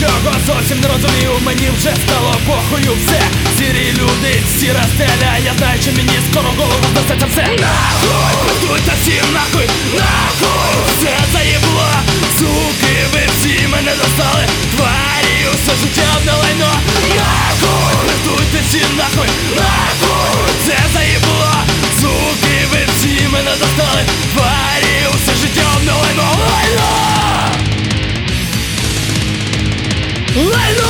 нічого зовсім не розумію, мені вже стало похую все. Сірі люди, сіра стеля, я знаю, що мені скоро голову зноситься все. Нахуй, працюйте всі нахуй, нахуй, все заєбло. Суки, ви всі мене достали, тварі, усе життя одне лайно. Нахуй, працюйте всі нахуй, нахуй, все заєбло. Суки, ви всі мене достали, тварі, усе життя одне лайно. Лайно! Лайно!